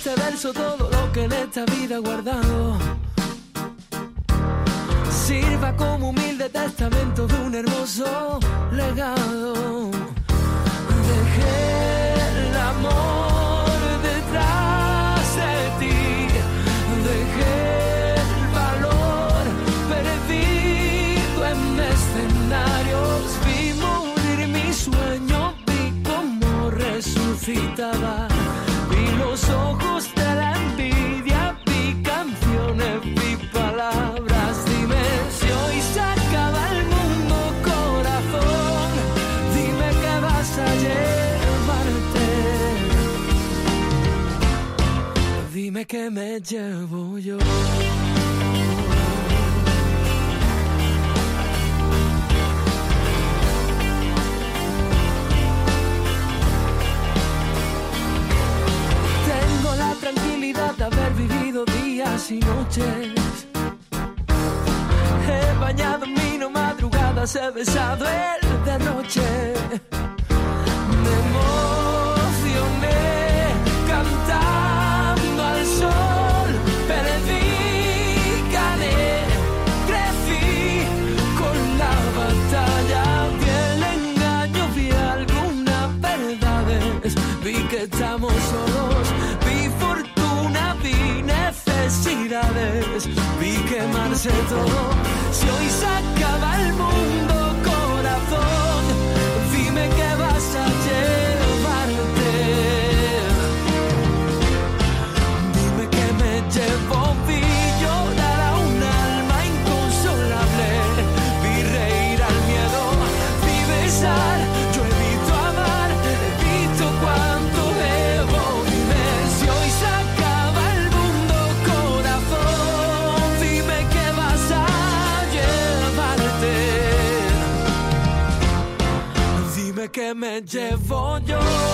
este verso todo lo que en esta vida he guardado sirva como humilde testamento de un hermoso legado. Dejé el amor detrás de ti, dejé el valor perdido en escenarios, vi morir mi sueño, vi cómo resucitaba, vi los ojos de la envidia, vi canciones, vi palabras. Dime si hoy se acaba el mundo, corazón, dime que vas a llevarte, dime que me llevo yo. Tranquilidad de haber vivido días y noches. He bañado mi madrugadas, he besado el derroche. Me emocioné cantando al sol, perdí, gané, crecí con la batalla. Vi el engaño, vi algunas verdades, vi que estamos solos. Vi quemarse todo. Si hoy se acaba el mundo, corazón, dime que vas a llevarte, dime que me llevo. Vi llorar a un alma inconsolable, vi reír al miedo, vi besar. Yo he visto amar, he visto cuánto debo. Dime si hoy se acaba el mundo, que me llevo yo.